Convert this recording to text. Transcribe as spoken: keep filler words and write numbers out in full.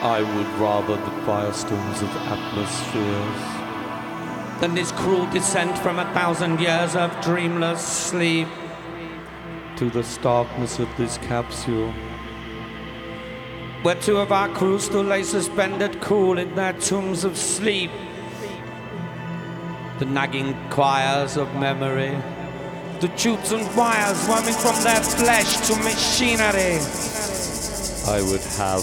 I would rather the firestorms of atmospheres than this cruel descent from a thousand years of dreamless sleep to the starkness of this capsule, where two of our crew still lay suspended cool in their tombs of sleep. The nagging choirs of memory, the tubes and wires running from their flesh to machinery. I would have